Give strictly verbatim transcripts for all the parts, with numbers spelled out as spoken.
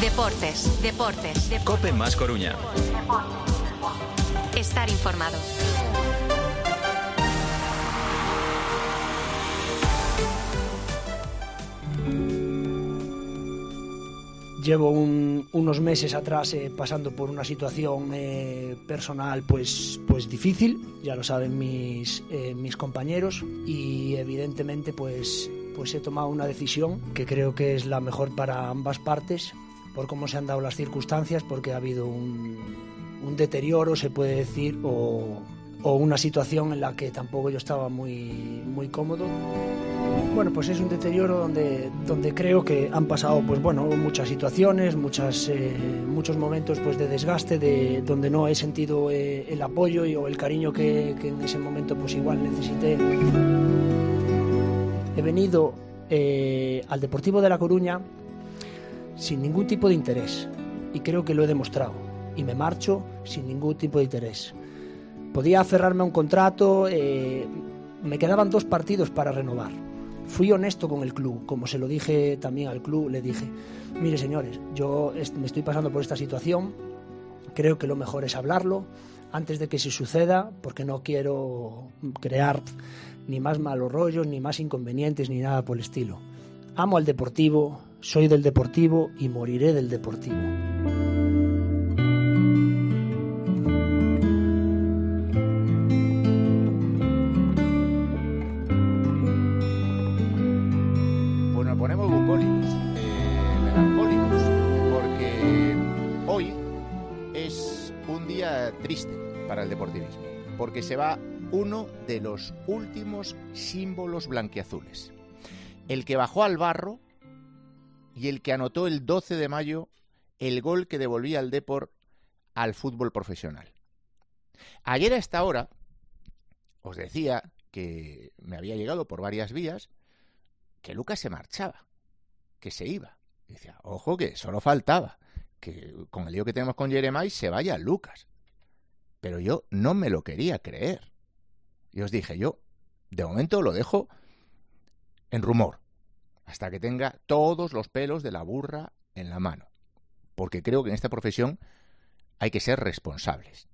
Deportes, deportes, deportes. COPE más Coruña. Estar informado. Llevo un, unos meses atrás eh, pasando por una situación eh, personal pues, pues difícil, ya lo saben mis, eh, mis compañeros, y evidentemente pues, pues he tomado una decisión que creo que es la mejor para ambas partes, por cómo se han dado las circunstancias, porque ha habido un, un deterioro, se puede decir, o, o una situación en la que tampoco yo estaba muy, muy cómodo. Bueno, pues es un deterioro donde, donde creo que han pasado pues bueno, muchas situaciones, muchas, eh, muchos momentos pues de desgaste, de, donde no he sentido eh, el apoyo y, o el cariño que, que en ese momento pues igual necesité. He venido eh, al Deportivo de La Coruña sin ningún tipo de interés, y creo que lo he demostrado, y me marcho sin ningún tipo de interés. Podía aferrarme a un contrato, eh, me quedaban dos partidos para renovar. Fui honesto con el club, como se lo dije también al club, le dije, mire señores, yo me estoy pasando por esta situación, creo que lo mejor es hablarlo antes de que se suceda, porque no quiero crear ni más malos rollos, ni más inconvenientes, ni nada por el estilo. Amo al Deportivo, soy del Deportivo y moriré del Deportivo. Triste para el deportivismo, porque se va uno de los últimos símbolos blanquiazules, el que bajó al barro y el que anotó el doce de mayo el gol que devolvía al Depor al fútbol profesional. Ayer a esta hora os decía que me había llegado por varias vías que Lucas se marchaba, que se iba. Y decía, ojo, que solo faltaba que con el lío que tenemos con Jeremai se vaya Lucas. Pero yo no me lo quería creer. Y os dije, yo de momento lo dejo en rumor, hasta que tenga todos los pelos de la burra en la mano. Porque creo que en esta profesión hay que ser responsables.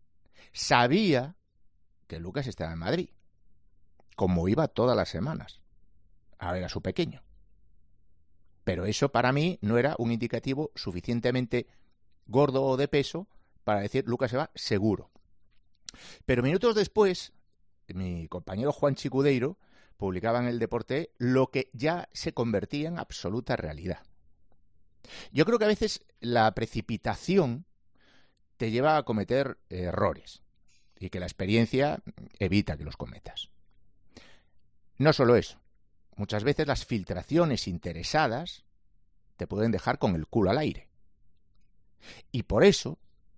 Sabía que Lucas estaba en Madrid, como iba todas las semanas a ver a su pequeño. Pero eso para mí no era un indicativo suficientemente gordo o de peso para decir Lucas se va seguro. Pero minutos después, mi compañero Juan Chicudeiro publicaba en El Deporte lo que ya se convertía en absoluta realidad. Yo creo que a veces la precipitación te lleva a cometer errores y que la experiencia evita que los cometas. No solo eso, muchas veces las filtraciones interesadas te pueden dejar con el culo al aire. Y por eso,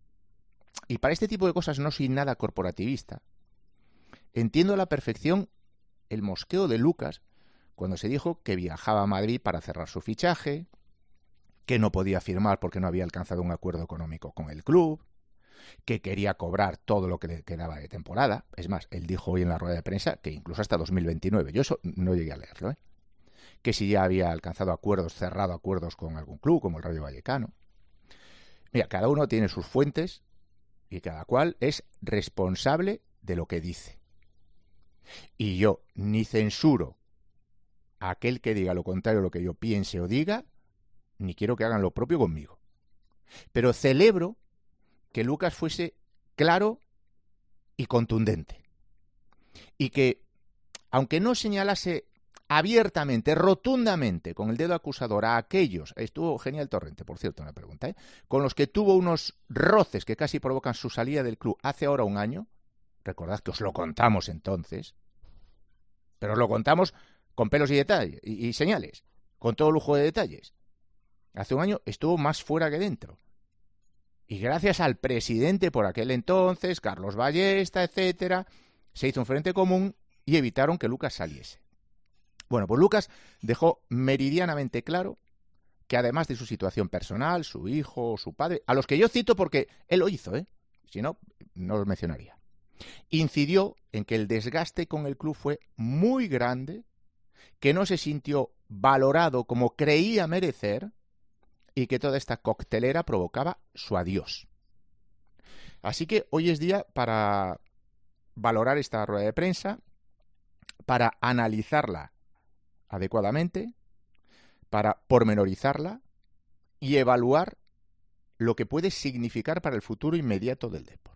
y para este tipo de cosas no soy nada corporativista, entiendo a la perfección el mosqueo de Lucas cuando se dijo que viajaba a Madrid para cerrar su fichaje, que no podía firmar porque no había alcanzado un acuerdo económico con el club, que quería cobrar todo lo que le quedaba de temporada. Es más, él dijo hoy en la rueda de prensa que incluso hasta dos mil veintinueve. Yo eso no llegué a leerlo, ¿eh? Que si ya había alcanzado acuerdos, cerrado acuerdos con algún club, como el Rayo Vallecano. Mira, cada uno tiene sus fuentes y cada cual es responsable de lo que dice. Y yo ni censuro a aquel que diga lo contrario a lo que yo piense o diga, ni quiero que hagan lo propio conmigo. Pero celebro que Lucas fuese claro y contundente. Y que, aunque no señalase abiertamente, rotundamente, con el dedo acusador a aquellos, estuvo genial Torrente, por cierto, una pregunta, ¿eh? con los que tuvo unos roces que casi provocan su salida del club hace ahora un año, recordad que os lo contamos entonces, pero os lo contamos con pelos y detalles, y, y señales, con todo lujo de detalles. Hace un año estuvo más fuera que dentro. Y gracias al presidente por aquel entonces, Carlos Ballesta, etcétera, se hizo un frente común y evitaron que Lucas saliese. Bueno, pues Lucas dejó meridianamente claro que además de su situación personal, su hijo, su padre, a los que yo cito porque él lo hizo, ¿eh? Si no, no los mencionaría, incidió en que el desgaste con el club fue muy grande, que no se sintió valorado como creía merecer y que toda esta coctelera provocaba su adiós. Así que hoy es día para valorar esta rueda de prensa, para analizarla adecuadamente, para pormenorizarla y evaluar lo que puede significar para el futuro inmediato del Depor.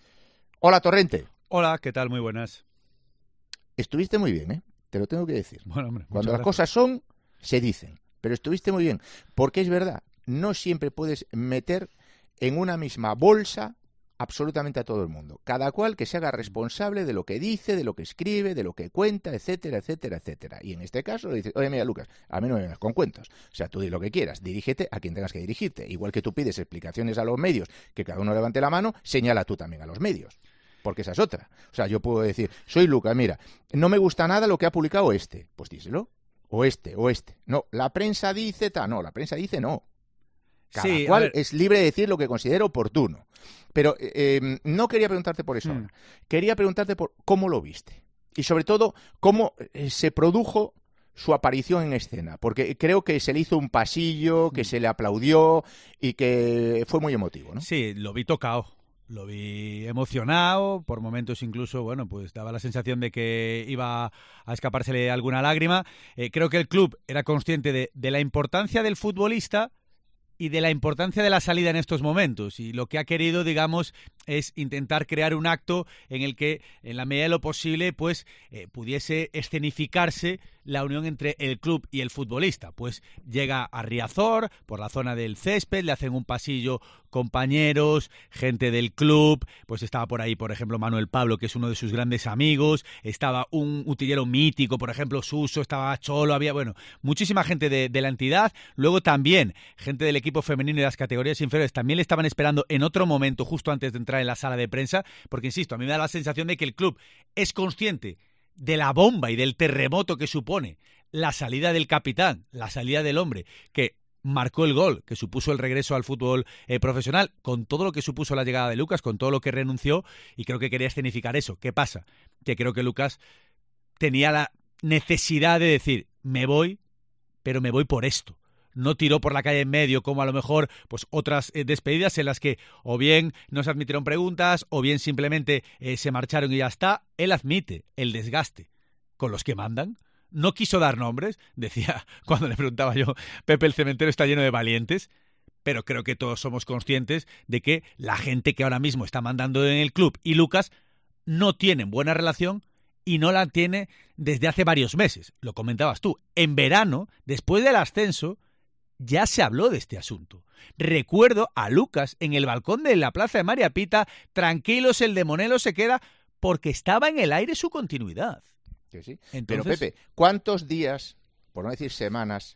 Hola, Torrente. Hola, ¿qué tal? Muy buenas. Estuviste muy bien, ¿eh? Te lo tengo que decir. Bueno, hombre, Cuando las gracias. cosas son, se dicen. Pero estuviste muy bien. Porque es verdad, no siempre puedes meter en una misma bolsa absolutamente a todo el mundo. Cada cual que se haga responsable de lo que dice, de lo que escribe, de lo que cuenta, etcétera, etcétera, etcétera. Y en este caso le dices, oye, mira, Lucas, a mí no me vengas con cuentos. O sea, tú di lo que quieras, dirígete a quien tengas que dirigirte. Igual que tú pides explicaciones a los medios, que cada uno levante la mano, señala tú también a los medios. Porque esa es otra. O sea, yo puedo decir, soy Lucas, mira, no me gusta nada lo que ha publicado este. Pues díselo. O este, o este. No, la prensa dice ta, no, la prensa dice no. Cada Sí, cual es libre de decir lo que considera oportuno. Pero eh, no quería preguntarte por eso Mm. ahora. Quería preguntarte por cómo lo viste. Y sobre todo, cómo eh, se produjo su aparición en escena. Porque creo que se le hizo un pasillo, que Mm. se le aplaudió y que fue muy emotivo, ¿no? Sí, lo vi tocado. Lo vi emocionado, por momentos incluso, bueno, pues daba la sensación de que iba a escapársele alguna lágrima. Eh, creo que el club era consciente de, de la importancia del futbolista y de la importancia de la salida en estos momentos. Y lo que ha querido, digamos, es intentar crear un acto en el que, en la medida de lo posible, pues eh, pudiese escenificarse la unión entre el club y el futbolista. Pues llega a Riazor, por la zona del césped, le hacen un pasillo compañeros, gente del club, pues estaba por ahí, por ejemplo, Manuel Pablo, que es uno de sus grandes amigos, estaba un utillero mítico, por ejemplo, Suso, estaba Cholo, había, bueno, muchísima gente de, de la entidad. Luego también gente del equipo femenino y de las categorías inferiores también le estaban esperando en otro momento, justo antes de entrar en la sala de prensa, porque, insisto, a mí me da la sensación de que el club es consciente de la bomba y del terremoto que supone la salida del capitán, la salida del hombre que marcó el gol, que supuso el regreso al fútbol eh, profesional, con todo lo que supuso la llegada de Lucas, con todo lo que renunció, y creo que quería escenificar eso. ¿Qué pasa? Que creo que Lucas tenía la necesidad de decir, me voy, pero me voy por esto. No tiró por la calle en medio como a lo mejor pues otras eh, despedidas en las que o bien no se admitieron preguntas o bien simplemente eh, se marcharon y ya está. Él admite el desgaste con los que mandan. No quiso dar nombres, decía cuando le preguntaba yo, Pepe, el cementerio está lleno de valientes, pero creo que todos somos conscientes de que la gente que ahora mismo está mandando en el club y Lucas no tienen buena relación y no la tiene desde hace varios meses. Lo comentabas tú, en verano, después del ascenso, ya se habló de este asunto. Recuerdo a Lucas en el balcón de la plaza de María Pita, tranquilos, el de Monelo se queda, porque estaba en el aire su continuidad. Sí, sí. Entonces, pero Pepe, ¿cuántos días, por no decir semanas,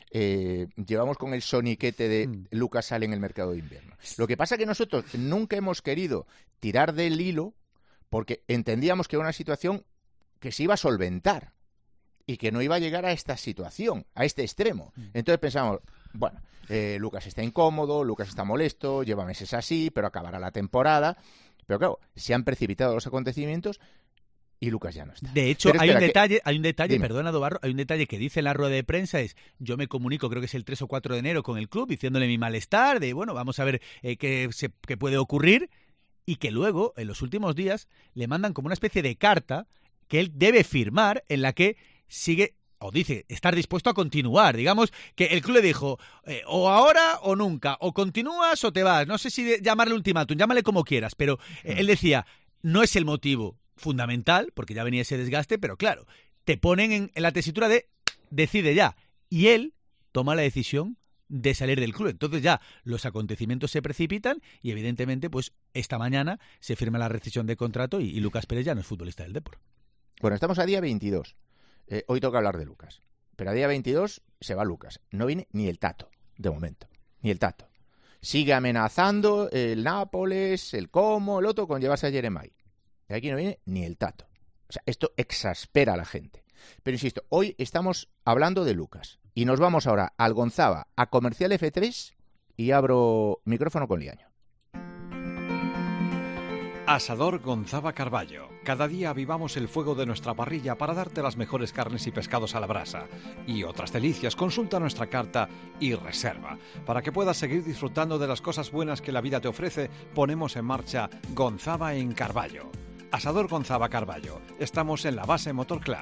eh, llevamos con el soniquete de Mm. Lucas sale en el mercado de invierno? Lo que pasa es que nosotros nunca hemos querido tirar del hilo porque entendíamos que era una situación que se iba a solventar y que no iba a llegar a esta situación, a este extremo. Entonces pensamos, bueno, eh, Lucas está incómodo, Lucas está molesto, lleva meses así, pero acabará la temporada. Pero claro, se han precipitado los acontecimientos y Lucas ya no está. De hecho, Pero hay un espera, detalle, que... hay un detalle, Dime. perdona, Dobarro, hay un detalle que dice en la rueda de prensa, es, yo me comunico, creo que es el tres o cuatro de enero con el club, diciéndole mi malestar, de, bueno, vamos a ver eh, qué, se, qué puede ocurrir, y que luego, en los últimos días, le mandan como una especie de carta que él debe firmar, en la que sigue, o dice, estar dispuesto a continuar. Digamos que el club le dijo, eh, o ahora o nunca, o continúas o te vas. No sé si de, llamarle ultimátum, llámale como quieras, pero eh, él decía, no es el motivo fundamental, porque ya venía ese desgaste, pero claro, te ponen en, en la tesitura de decide ya. Y él toma la decisión de salir del club. Entonces ya los acontecimientos se precipitan y evidentemente pues esta mañana se firma la rescisión de contrato y, y Lucas Pérez ya no es futbolista del Depor. Bueno, estamos a día veintidós. Eh, hoy toca hablar de Lucas. Pero a día veintidós se va Lucas. No viene ni el Tato, de momento. Ni el Tato. Sigue amenazando el Nápoles, el Como, el otro, con llevarse a Jeremai. Y aquí no viene ni el Tato. O sea, esto exaspera a la gente. Pero insisto, hoy estamos hablando de Lucas. Y nos vamos ahora al Gonzaba, a Comercial F tres, y abro micrófono con Liaño. Asador Gonzava Carballo. Cada día avivamos el fuego de nuestra parrilla para darte las mejores carnes y pescados a la brasa. Y otras delicias, consulta nuestra carta y reserva. Para que puedas seguir disfrutando de las cosas buenas que la vida te ofrece, ponemos en marcha Gonzava en Carballo. Asador Gonzava Carballo. Estamos en la base Motor Club.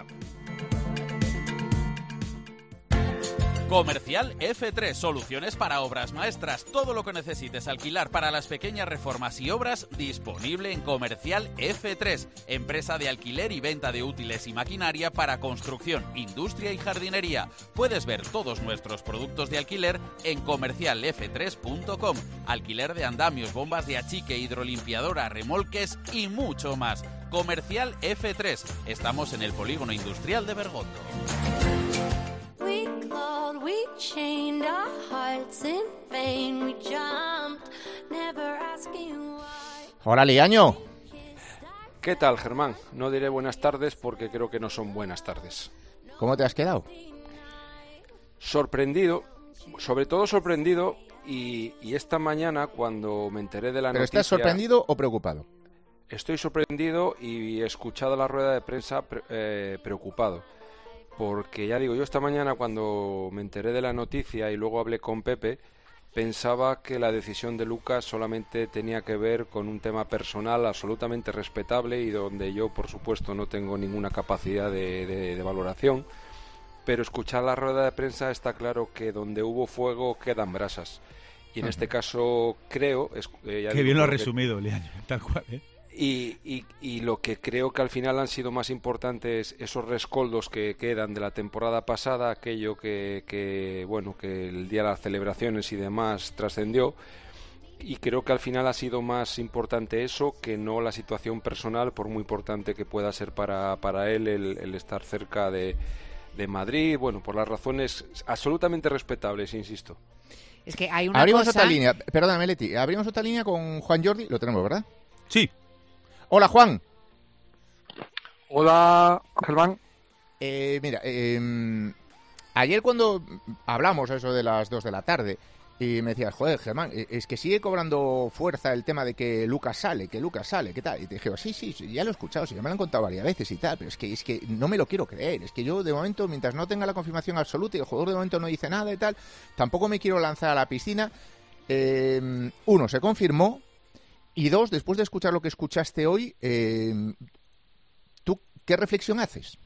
Comercial F tres, soluciones para obras maestras. Todo lo que necesites alquilar para las pequeñas reformas y obras, disponible en Comercial F tres, empresa de alquiler y venta de útiles y maquinaria para construcción, industria y jardinería. Puedes ver todos nuestros productos de alquiler en comercial f tres punto com. Alquiler de andamios, bombas de achique, hidrolimpiadora, remolques y mucho más. Comercial F tres. Estamos en el polígono industrial de Bergondo. We chained our hearts in vain. We jumped, never asking why. Hola, Liaño. ¿Qué tal, Germán? No diré buenas tardes porque creo que no son buenas tardes. ¿Cómo te has quedado? Sorprendido, sobre todo sorprendido, y, y esta mañana cuando me enteré de la ¿Pero noticia... estás sorprendido o preocupado? Estoy sorprendido y he escuchado la rueda de prensa pre- eh, preocupado. Porque ya digo, yo esta mañana cuando me enteré de la noticia y luego hablé con Pepe, pensaba que la decisión de Lucas solamente tenía que ver con un tema personal absolutamente respetable y donde yo, por supuesto, no tengo ninguna capacidad de, de, de valoración. Pero escuchar la rueda de prensa está claro que donde hubo fuego quedan brasas. Y en uh-huh. este caso creo... Es, eh, ya Qué digo, bien lo has que... resumido, Liaño, tal cual, ¿eh? Y, y, y lo que creo que al final han sido más importantes esos rescoldos que quedan de la temporada pasada, aquello que, que bueno, que el día de las celebraciones y demás trascendió, y creo que al final ha sido más importante eso que no la situación personal, por muy importante que pueda ser para, para él el, el estar cerca de, de Madrid, bueno, por las razones absolutamente respetables, insisto. Es que hay una abrimos cosa... otra línea, perdóname, Leti, abrimos otra línea con Juan Jordi, lo tenemos, ¿verdad? Sí. Hola, Juan. Hola, Germán. Eh, mira, eh, ayer cuando hablamos eso de las dos de la tarde y me decías, joder, Germán, es que sigue cobrando fuerza el tema de que Lucas sale, que Lucas sale, ¿qué tal? Y te dije, sí, sí, sí, ya lo he escuchado, sí, ya me lo han contado varias veces y tal, pero es que, es que no me lo quiero creer, es que yo de momento, mientras no tenga la confirmación absoluta y el jugador de momento no dice nada y tal, tampoco me quiero lanzar a la piscina. Eh, uno, se confirmó. Y dos, después de escuchar lo que escuchaste hoy, eh, ¿tú qué reflexión haces?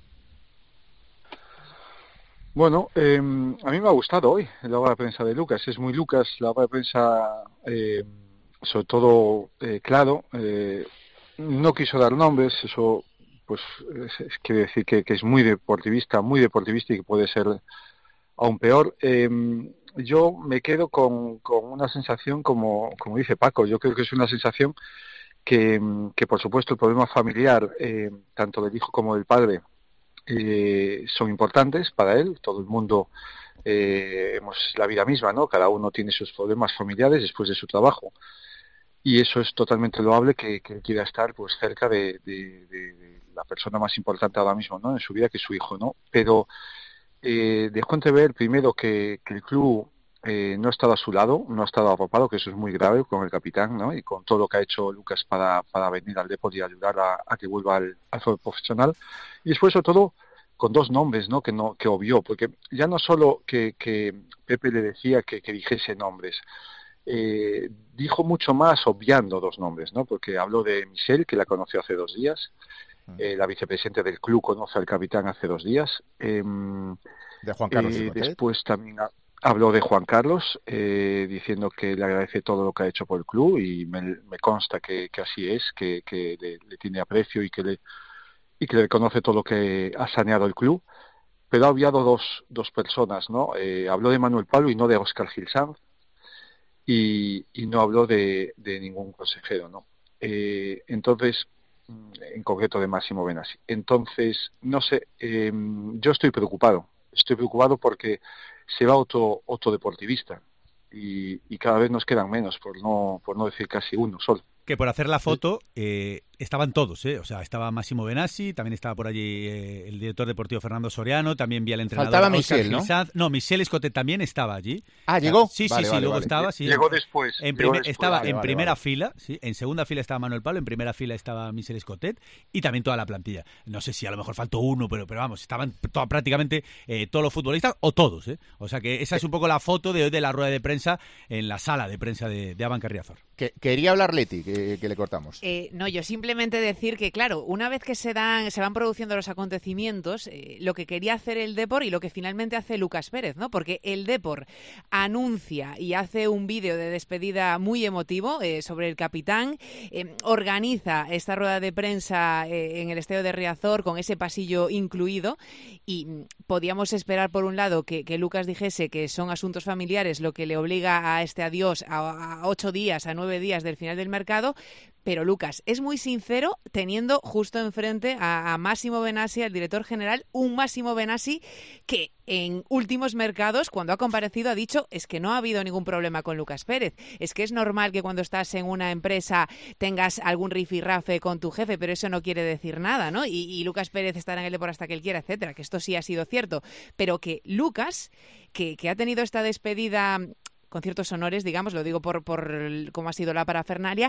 Bueno, eh, a mí me ha gustado hoy la obra de prensa de Lucas. Es muy Lucas, la obra de prensa, eh, sobre todo, eh, claro. Eh, no quiso dar nombres, eso pues es, es, quiere decir que, que es muy deportivista, muy deportivista y que puede ser aún peor. Eh, Yo me quedo con, con una sensación, como, como dice Paco, yo creo que es una sensación que, que por supuesto, el problema familiar, eh, tanto del hijo como del padre, eh, son importantes para él. Todo el mundo, eh, hemos la vida misma, ¿no? Cada uno tiene sus problemas familiares después de su trabajo. Y eso es totalmente loable, que, que quiera estar pues cerca de, de, de, de la persona más importante ahora mismo, ¿no? En su vida, que es su hijo, ¿no? Pero... Eh, dejó entrever primero que, que el club eh, no ha estado a su lado, no ha estado arropado, que eso es muy grave con el capitán, ¿no? Y con todo lo que ha hecho Lucas para, para venir al Depor y ayudar a, a que vuelva al, al fútbol profesional. Y después, sobre todo, con dos nombres, ¿no? Que no que obvió, porque ya no solo que, que Pepe le decía que, que dijese nombres, eh, dijo mucho más obviando dos nombres, ¿no? Porque habló de Michel, que la conoció hace dos días. Eh, la vicepresidenta del club conoce al capitán hace dos días. Eh, de Juan Carlos. Eh, después también ha, habló de Juan Carlos, eh, diciendo que le agradece todo lo que ha hecho por el club y me, me consta que, que así es, que, que le, le tiene aprecio y que le y que le reconoce todo lo que ha saneado el club. Pero ha obviado dos, dos personas, ¿no? Eh, habló de Manuel Pablo y no de Óscar Gil Sanz, y, y no habló de, de ningún consejero, ¿no? Eh, entonces... en concreto de Máximo Benassi. Entonces, no sé, eh, yo estoy preocupado, estoy preocupado porque se va otro, otro deportivista y, y cada vez nos quedan menos, por no, por no decir casi uno solo. Que por hacer la foto, eh, estaban todos, ¿eh? O sea, estaba Massimo Benassi, también estaba por allí eh, el director deportivo Fernando Soriano, también vi al entrenador Faltaba Óscar Michel, ¿no? Gilsanz. No, Michel Escotet también estaba allí. Ah, ¿llegó? Sí, sí, Vale, sí, vale, luego vale. estaba, sí. Llegó después. En llegó primer- después. estaba Vale, en vale, primera vale. fila, sí. En segunda fila estaba Manuel Pablo, en primera fila estaba Michel Escotet y también toda la plantilla. No sé si a lo mejor faltó uno, pero, pero vamos, estaban to- prácticamente eh, todos los futbolistas o todos, ¿eh? O sea que esa es un poco la foto de hoy de la rueda de prensa en la sala de prensa de, de Abanca Riazor. Que, quería hablar Leti, que, que le cortamos. Eh, no, yo simplemente decir que, claro, una vez que se dan, se van produciendo los acontecimientos, eh, lo que quería hacer el Depor y lo que finalmente hace Lucas Pérez, ¿no? Porque el Depor anuncia y hace un vídeo de despedida muy emotivo eh, sobre el capitán, eh, organiza esta rueda de prensa eh, en el estadio de Riazor con ese pasillo incluido y mm, podíamos esperar, por un lado, que, que Lucas dijese que son asuntos familiares lo que le obliga a este adiós a, a ocho días, a nueve días del final del mercado, pero Lucas es muy sincero teniendo justo enfrente a, a Massimo Benassi, el director general, un Massimo Benassi que en últimos mercados, cuando ha comparecido, ha dicho es que no ha habido ningún problema con Lucas Pérez, es que es normal que cuando estás en una empresa tengas algún rifirrafe con tu jefe, pero eso no quiere decir nada, ¿no? Y, y Lucas Pérez estará en el Depor hasta que él quiera, etcétera, que esto sí ha sido cierto, pero que Lucas, que, que ha tenido esta despedida con ciertos honores, digamos, lo digo por, por cómo ha sido la parafernalia,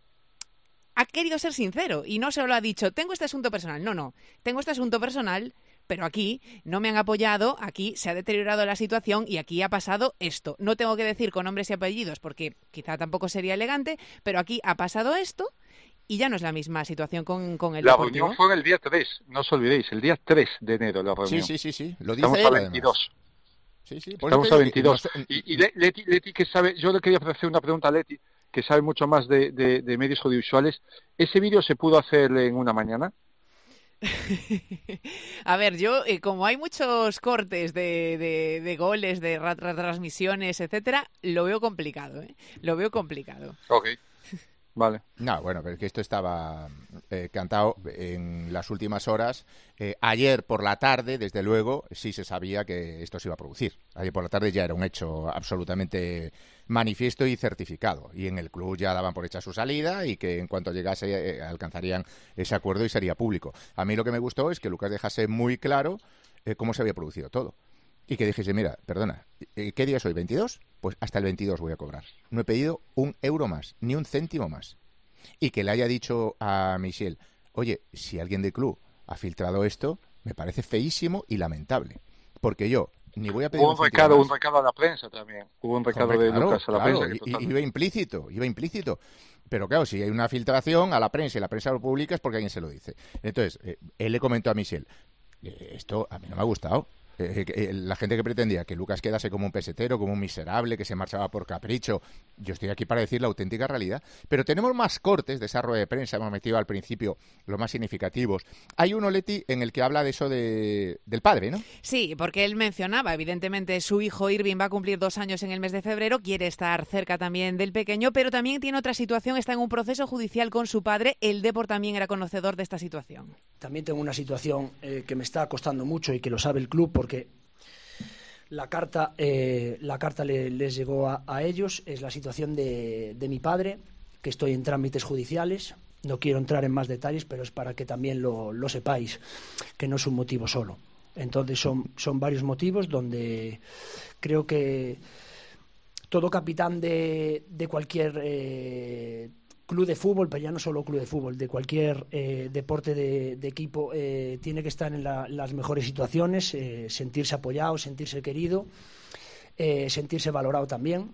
ha querido ser sincero y no solo ha dicho, tengo este asunto personal. No, no, tengo este asunto personal, pero aquí no me han apoyado, aquí se ha deteriorado la situación y aquí ha pasado esto. No tengo que decir con nombres y apellidos porque quizá tampoco sería elegante, pero aquí ha pasado esto y ya no es la misma situación con, con el La Deportivo. reunión fue el día tres, no os olvidéis, el día tres de enero la reunión. Sí, sí, sí, sí. Lo dice Estamos él, a además. veintidós. Sí, sí. Por Estamos eso a te digo que veintidós. no sé- Y, y Le- Leti, Leti, que sabe, yo le quería hacer una pregunta a Leti, que sabe mucho más de, de, de medios audiovisuales. ¿Ese vídeo se pudo hacer en una mañana? A ver, yo, eh, como hay muchos cortes de, de, de goles, de ra- ra- transmisiones, etcétera, lo veo complicado, ¿eh? Lo veo complicado. Ok, vale. No, bueno, pero es que esto estaba eh, cantado en las últimas horas. Eh, ayer por la tarde, desde luego, sí se sabía que esto se iba a producir. Ayer por la tarde ya era un hecho absolutamente manifiesto y certificado. Y en el club ya daban por hecha su salida y que en cuanto llegase eh, alcanzarían ese acuerdo y sería público. A mí lo que me gustó es que Lucas dejase muy claro eh, cómo se había producido todo. Y que dijese, mira, perdona, ¿qué día es hoy? ¿veintidós? Pues hasta el veintidós voy a cobrar. No he pedido un euro más, ni un céntimo más. Y que le haya dicho a Michel, oye, si alguien del club ha filtrado esto, me parece feísimo y lamentable. Porque yo ni voy a pedir Hubo un un céntimo recado, más. un recado a la prensa también. Hubo un recado Correcto, de claro, Lucas a la claro, prensa. que y- totalmente- iba implícito, iba implícito. Pero claro, si hay una filtración a la prensa y la prensa lo publica es porque alguien se lo dice. Entonces, eh, él le comentó a Michel, eh, esto a mí no me ha gustado. Eh, eh, la gente que pretendía que Lucas quedase como un pesetero, como un miserable, que se marchaba por capricho, yo estoy aquí para decir la auténtica realidad. Pero tenemos más cortes de esa rueda de prensa, hemos metido al principio los más significativos. Hay uno, Leti, en el que habla de eso de, del padre, ¿no? Sí, porque él mencionaba, evidentemente, su hijo Irving va a cumplir dos años en el mes de febrero, quiere estar cerca también del pequeño, pero también tiene otra situación, está en un proceso judicial con su padre. El Depor también era conocedor de esta situación. También tengo una situación eh, que me está costando mucho y que lo sabe el club porque la carta, eh, la carta le, les llegó a, a ellos. Es la situación de, de mi padre, que estoy en trámites judiciales. No quiero entrar en más detalles, pero es para que también lo, lo sepáis, que no es un motivo solo. Entonces son, son varios motivos donde creo que todo capitán de, de cualquier eh, club de fútbol, pero ya no solo club de fútbol, de cualquier eh, deporte de, de equipo, eh, tiene que estar en la, las mejores situaciones, eh, sentirse apoyado, sentirse querido, eh, sentirse valorado también.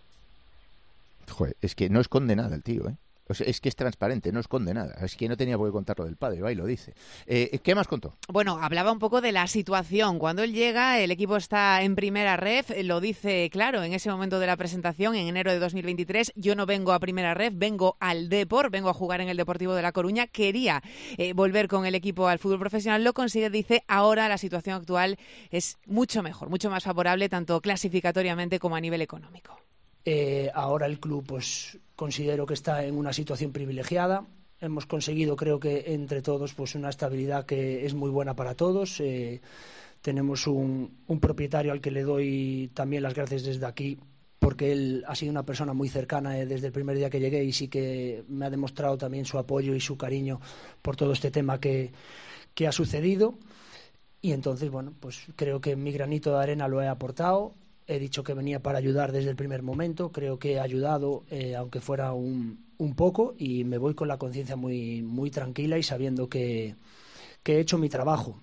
Joder, es que no esconde nada el tío, ¿eh? O sea, es que es transparente, no esconde nada. Es que no tenía por qué contar lo del padre, va y lo dice. Eh, ¿Qué más contó? Bueno, hablaba un poco de la situación. Cuando él llega, el equipo está en primera ref, lo dice claro en ese momento de la presentación, en enero de dos mil veintitrés, yo no vengo a primera ref, vengo al Depor, vengo a jugar en el Deportivo de La Coruña, quería eh, volver con el equipo al fútbol profesional, lo consigue, dice, ahora la situación actual es mucho mejor, mucho más favorable, tanto clasificatoriamente como a nivel económico. Eh, ahora el club, pues considero que está en una situación privilegiada. Hemos conseguido, creo que entre todos, pues una estabilidad que es muy buena para todos. Eh, tenemos un, un propietario al que le doy también las gracias desde aquí, porque él ha sido una persona muy cercana eh, desde el primer día que llegué y sí que me ha demostrado también su apoyo y su cariño por todo este tema que, que ha sucedido. Y entonces, bueno, pues creo que mi granito de arena lo he aportado. He dicho que venía para ayudar desde el primer momento. Creo que he ayudado, eh, aunque fuera un, un poco, y me voy con la conciencia muy, muy tranquila y sabiendo que, que he hecho mi trabajo.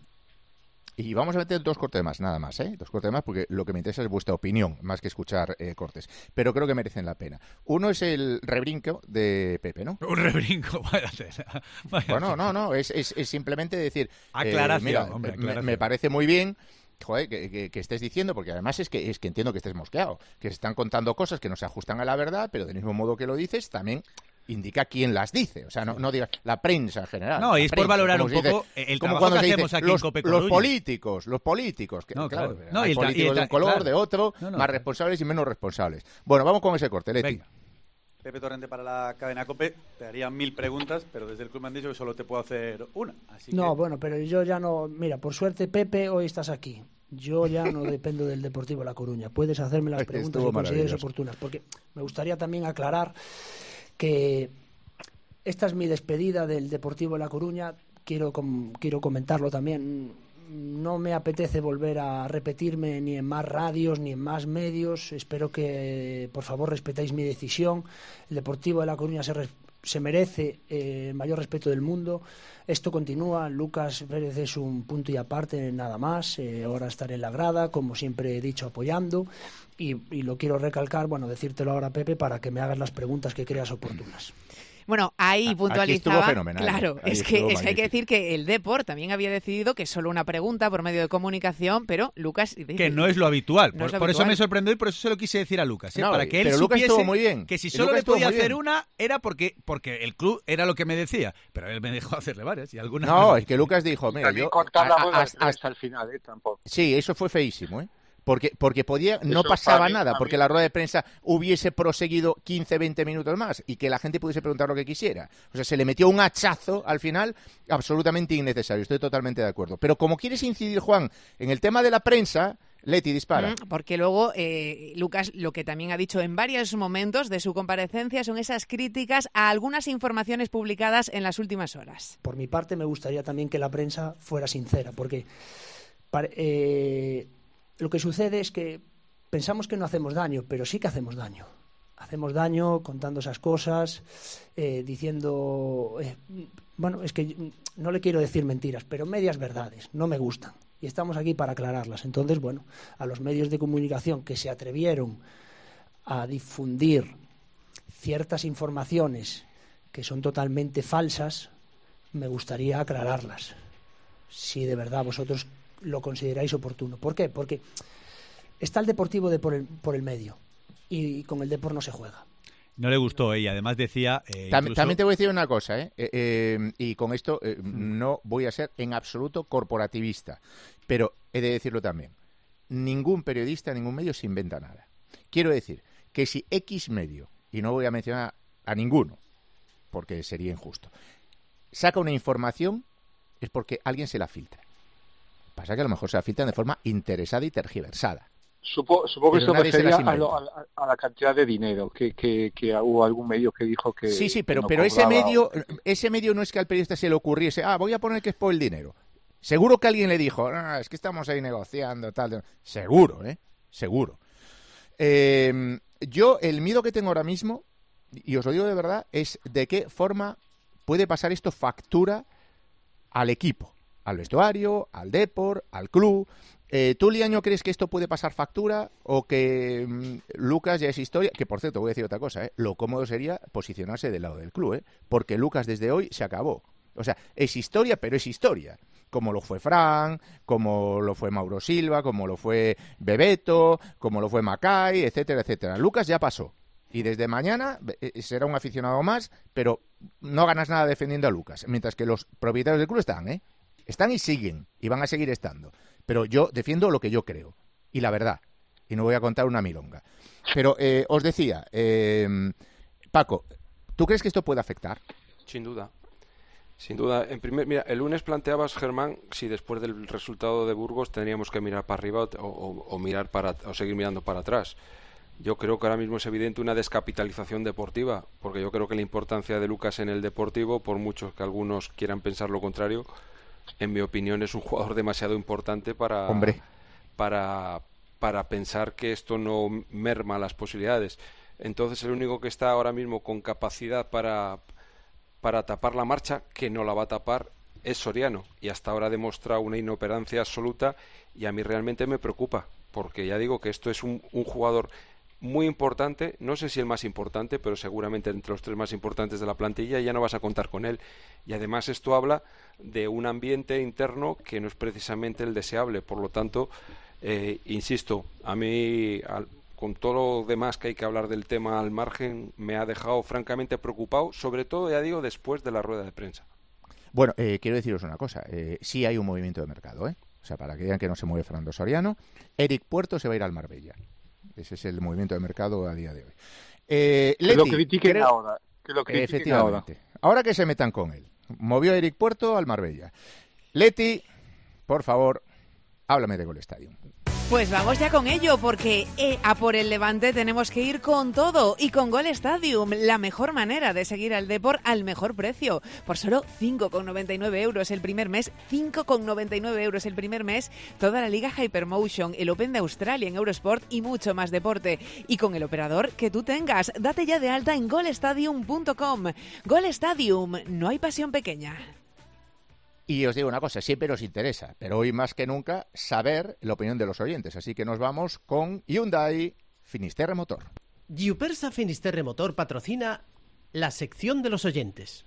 Y vamos a meter dos cortes más, nada más, ¿eh? Dos cortes más, porque lo que me interesa es vuestra opinión, más que escuchar eh, cortes. Pero creo que merecen la pena. Uno es el rebrinco de Pepe, ¿no? Un rebrinco, vaya vaya Bueno, no, no, es, es, es simplemente decir... Aclaración, eh, mira, hombre, aclaración. Me, me parece muy bien... Joder, que, que, que estés diciendo, porque además es que es que entiendo que estés mosqueado, que se están contando cosas que no se ajustan a la verdad, pero del mismo modo que lo dices, también indica quién las dice. O sea, no, no digas la prensa en general. No, y es prensa, por valorar un dice, poco el como trabajo cuando que se hacemos dice, aquí los, en Cope los Coruña. políticos, los políticos, que No, claro, claro. No, hay y el tra- políticos y el de un tra- color, claro. de otro, No, no. más responsables y menos responsables. Bueno, vamos con ese corte, Leti. Venga. Pepe Torrente para la cadena COPE, te haría mil preguntas, pero desde el club me han dicho que solo te puedo hacer una. Así No, que... bueno, pero yo ya no... Mira, por suerte, Pepe, hoy estás aquí. Yo ya no dependo del Deportivo La Coruña. Puedes hacerme las preguntas Estuvo que consideres maravilloso. oportunas. Porque me gustaría también aclarar que esta es mi despedida del Deportivo La Coruña. Quiero, com- quiero comentarlo también. No me apetece volver a repetirme ni en más radios ni en más medios. Espero que, por favor, respetéis mi decisión. El Deportivo de La Coruña se, res- se merece eh, el mayor respeto del mundo. Esto continúa. Lucas Pérez es un punto y aparte, nada más. Eh, ahora estaré en la grada, como siempre he dicho, apoyando. Y, y lo quiero recalcar, bueno, decírtelo ahora, Pepe, para que me hagas las preguntas que creas oportunas. Bueno, ahí Aquí puntualizaba. estuvo fenomenal, Claro, ahí es que, estuvo es que hay que magnífico. decir que el Depor también había decidido que solo una pregunta por medio de comunicación, pero Lucas dice Que no es lo habitual. No por es lo por eso habitual. me sorprendió y por eso se lo quise decir a Lucas. ¿eh? No, Para que él pero Lucas supiese estuvo muy bien. que si Y solo Lucas le estuvo podía muy hacer bien. una era porque, porque el club era lo que me decía. Pero él me dejó hacerle varias y algunas... No, es que Lucas dijo, mira, También yo... cortar la a- a- rueda de hasta- prensa al final, ¿eh? Tampoco. Sí, eso fue feísimo, ¿eh? Porque, porque podía, no Eso pasaba para mí- nada, para porque mí- la rueda de prensa hubiese proseguido quince, veinte minutos más y que la gente pudiese preguntar lo que quisiera. O sea, se le metió un hachazo al final absolutamente innecesario, estoy totalmente de acuerdo. Pero como quieres incidir, Juan, en el tema de la prensa, Leti, dispara. Mm, Porque luego eh, Lucas lo que también ha dicho en varios momentos de su comparecencia son esas críticas a algunas informaciones publicadas en las últimas horas. Por mi parte, me gustaría también que la prensa fuera sincera, porque pare- eh, lo que sucede es que pensamos que no hacemos daño, pero sí que hacemos daño. Hacemos daño contando esas cosas, eh, diciendo... eh, bueno, es que no le quiero decir mentiras, pero medias verdades, no me gustan. Y estamos aquí para aclararlas. Entonces, bueno, a los medios de comunicación que se atrevieron a difundir ciertas informaciones que son totalmente falsas, me gustaría aclararlas. Si de verdad vosotros lo consideráis oportuno. ¿Por qué? Porque está el Deportivo de por el, por el medio y con el Depor no se juega. No le gustó, ¿eh? Y además decía... eh, Tam- incluso- También te voy a decir una cosa, ¿eh? Eh, eh, y con esto eh, no voy a ser en absoluto corporativista, pero he de decirlo también. Ningún periodista, ningún medio se inventa nada. Quiero decir que si X medio, y no voy a mencionar a ninguno, porque sería injusto, saca una información, es porque alguien se la filtra. Pasa que a lo mejor se la filtran de forma interesada y tergiversada. Supo- supongo que Pero esto nadie se las refería a, lo- inventa. a- a la cantidad de dinero que, que, que hubo algún medio que dijo que... Sí, sí, que pero, no pero ese cobraba. medio, ese medio no es que al periodista se le ocurriese, ah, voy a poner que es por el dinero. Seguro que alguien le dijo, ah, es que estamos ahí negociando, tal. Seguro, ¿eh? Seguro. Eh, yo, el miedo que tengo ahora mismo, y os lo digo de verdad, es de qué forma puede pasar esto factura al equipo, al vestuario, al Depor, al club. Eh, ¿Tú, Liaño, crees que esto puede pasar factura o que mm, Lucas ya es historia? Que, por cierto, voy a decir otra cosa, ¿eh? Lo cómodo sería posicionarse del lado del club, ¿eh? Porque Lucas desde hoy se acabó. O sea, es historia, pero es historia. Como lo fue Fran, como lo fue Mauro Silva, como lo fue Bebeto, como lo fue Macay, etcétera, etcétera. Lucas ya pasó. Y desde mañana eh, será un aficionado más, pero no ganas nada defendiendo a Lucas. Mientras que los propietarios del club están, ¿eh? Están y siguen, y van a seguir estando. Pero yo defiendo lo que yo creo, y la verdad, y no voy a contar una milonga. Pero eh, os decía, eh, Paco, ¿tú crees que esto puede afectar? Sin duda. Sin duda. En primer, mira, el lunes planteabas, Germán, si después del resultado de Burgos tendríamos que mirar para arriba o, o- o mirar para o seguir mirando para atrás. yo creo que ahora mismo es evidente una descapitalización deportiva, porque yo creo que la importancia de Lucas en el Deportivo, por mucho que algunos quieran pensar lo contrario, en mi opinión es un jugador demasiado importante para, Hombre. para, para pensar que esto no merma las posibilidades. Entonces el único que está ahora mismo con capacidad para, para tapar la marcha, que no la va a tapar, es Soriano, y hasta ahora ha demostrado una inoperancia absoluta, y a mí realmente me preocupa, porque ya digo que esto es un, un jugador muy importante, no sé si el más importante, pero seguramente entre los tres más importantes de la plantilla, y ya no vas a contar con él. Y además esto habla de un ambiente interno que no es precisamente el deseable. Por lo tanto, eh, insisto, a mí, al, con todo lo demás que hay que hablar del tema al margen, me ha dejado francamente preocupado, sobre todo, ya digo, después de la rueda de prensa. Bueno, eh, quiero deciros una cosa, eh, sí hay un movimiento de mercado, ¿eh? O sea, para que digan que no se mueve Fernando Soriano, Eric Puerto se va a ir al Marbella. Ese es el movimiento de mercado a día de hoy. Eh, que Leti, lo critiquen creo... ahora. Que lo critiquen Efectivamente. Ahora. ahora que se metan con él. Movió a Eric Puerto al Marbella. Leti, por favor, háblame de Gol Stadium. Pues vamos ya con ello, porque eh, a por el Levante tenemos que ir con todo. Y con Gol Stadium, la mejor manera de seguir al Depor al mejor precio. Por solo cinco con noventa y nueve euros el primer mes, cinco con noventa y nueve euros el primer mes, toda la Liga Hypermotion, el Open de Australia en Eurosport y mucho más deporte. Y con el operador que tú tengas, date ya de alta en gol stadium punto com. Gol Stadium, no hay pasión pequeña. Y os digo una cosa, siempre os interesa, pero hoy más que nunca, saber la opinión de los oyentes. Así que nos vamos con Hyundai Finisterre Motor. Yupersa Finisterre Motor patrocina la sección de los oyentes.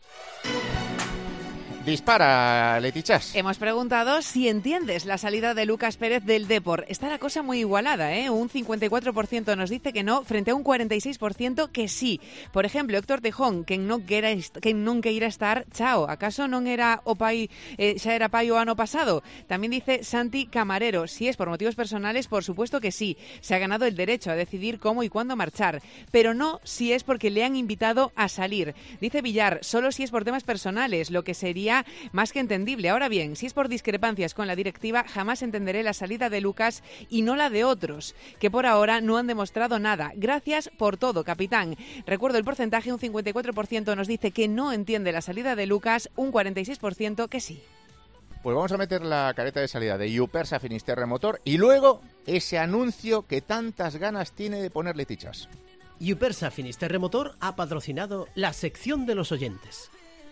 Dispara, Letichas. Hemos preguntado si entiendes la salida de Lucas Pérez del Depor. Está la cosa muy igualada, ¿eh? Un cincuenta y cuatro por ciento nos dice que no, frente a un cuarenta y seis por ciento que sí. Por ejemplo, Héctor Tejón, que non quera que non queira estar, chao. Acaso non era o pai, eh, xa era pai o ano pasado? También dice Santi Camarero, si es por motivos personales, por supuesto que sí. Se ha ganado el derecho a decidir cómo y cuándo marchar, pero no si es porque le han invitado a salir. Dice Villar, solo si es por temas personales, lo que sería más que entendible. Ahora bien, si es por discrepancias con la directiva, jamás entenderé la salida de Lucas y no la de otros, que por ahora no han demostrado nada. Gracias por todo, capitán. Recuerdo el porcentaje, un cincuenta y cuatro por ciento nos dice que no entiende la salida de Lucas, un cuarenta y seis por ciento que sí. Pues vamos a meter la careta de salida de Yupersa Finisterre Motor y luego ese anuncio que tantas ganas tiene de poner Letichas. Yupersa Finisterre Motor ha patrocinado la sección de los oyentes.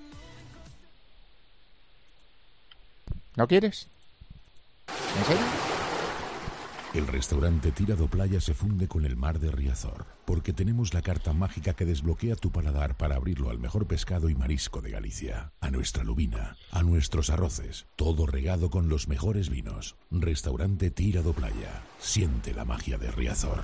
¿No quieres? ¿En serio? El restaurante Tirado Playa se funde con el mar de Riazor, porque tenemos la carta mágica que desbloquea tu paladar para abrirlo al mejor pescado y marisco de Galicia, a nuestra lubina, a nuestros arroces, todo regado con los mejores vinos. Restaurante Tirado Playa, siente la magia de Riazor.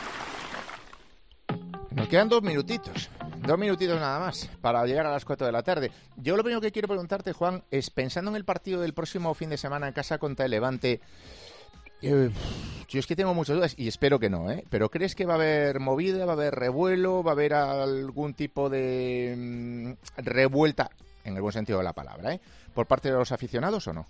Nos quedan dos minutitos, dos minutitos nada más para llegar a las cuatro de la tarde. Yo lo primero que quiero preguntarte, Juan, es pensando en el partido del próximo fin de semana en casa contra el Levante, eh, yo es que tengo muchas dudas y espero que no, ¿eh? Pero ¿crees que va a haber movida, va a haber revuelo, va a haber algún tipo de mmm, revuelta, en el buen sentido de la palabra, ¿eh? por parte de los aficionados o no?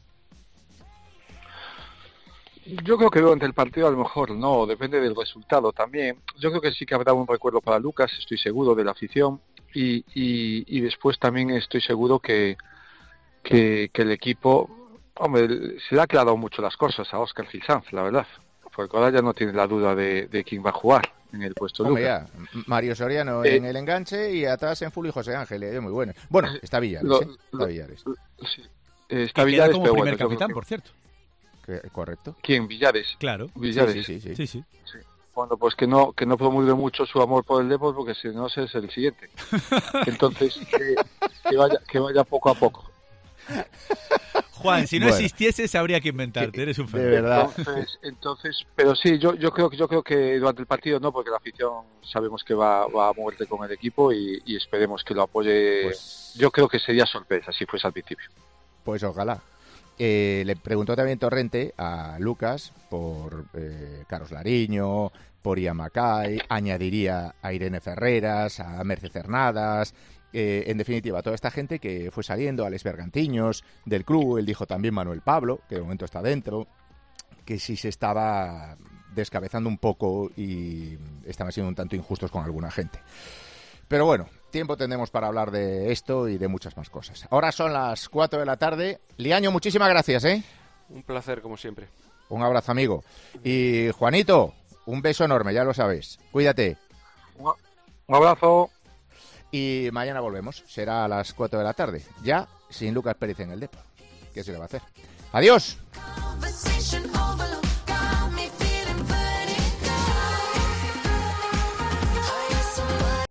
Yo creo que durante el partido a lo mejor no, depende del resultado también. Yo creo que sí que habrá un recuerdo para Lucas, estoy seguro, de la afición. Y, y, y después también estoy seguro que, que, que el equipo, hombre, se le ha aclarado mucho las cosas a Óscar Gil Sanz, la verdad. Porque ahora ya no tiene la duda de, de quién va a jugar en el puesto de Lucas. Ya, Mario Soriano eh, en el enganche y atrás en Full y José Ángel, eh, muy bueno. Bueno, está Villares, lo, ¿eh? Está Villares. Sí, está Villares, como pero primer bueno, capitán, que... por cierto. Correcto. ¿Quién? Villares. Claro. Villares. Sí, sí, sí. sí. sí, sí. sí. Bueno, pues que no que no promulgue mucho su amor por el Depor, porque si no ese es el siguiente. Entonces, que, que vaya que vaya poco a poco. Juan, si no bueno. existieses habría que inventarte, eres un fenómeno. De verdad. Entonces, entonces, pero sí, yo yo creo que yo creo que durante el partido no, porque la afición sabemos que va, va a moverte con el equipo y, y esperemos que lo apoye. Pues... Yo creo que sería sorpresa si fuese al principio. Pues ojalá. Eh, le preguntó también Torrente a Lucas por eh, Carlos Lariño, por Ian Mackay, añadiría a Irene Ferreras, a Merce Cernadas, eh, en definitiva, toda esta gente que fue saliendo, Alex Bergantiños del club, él dijo también Manuel Pablo, que de momento está dentro, que si se estaba descabezando un poco y estaban siendo un tanto injustos con alguna gente. Pero bueno, tiempo tendremos para hablar de esto y de muchas más cosas. Ahora son las cuatro de la tarde. Liaño, muchísimas gracias, ¿eh? Un placer, como siempre. Un abrazo, amigo. Y Juanito, un beso enorme, ya lo sabéis. Cuídate. Un abrazo. Y mañana volvemos. Será a las cuatro de la tarde. Ya sin Lucas Pérez en el Depor. ¿Qué se le va a hacer? ¡Adiós!